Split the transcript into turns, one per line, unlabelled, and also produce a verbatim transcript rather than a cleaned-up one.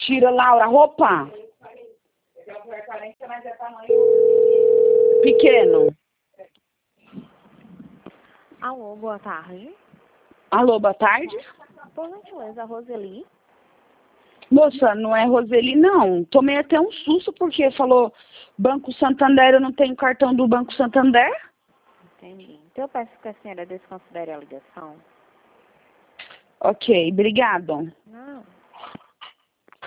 Tira, Laura, a roupa. Pequeno.
Alô, boa tarde.
Alô, boa tarde.
Por gentileza, Roseli.
Moça, não é Roseli, não. Tomei até um susto porque falou Banco Santander, eu não tenho cartão do Banco Santander.
Entendi. Então eu peço que a senhora desconsidere a ligação.
Ok, obrigado.
Não.